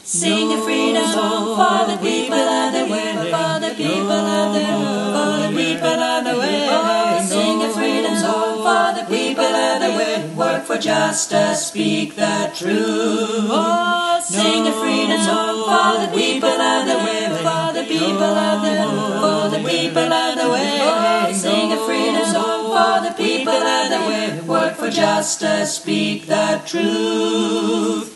Sing a freedom song for the people of the world, for the people of the world, for the people of the world. Sing a freedom song for the people of the world. Work for justice, speak the truth. Sing a freedom song for the people of the world, for the people of the world, for the people of the world. Sing a freedom song for the people of the world. Work for justice, speak the truth.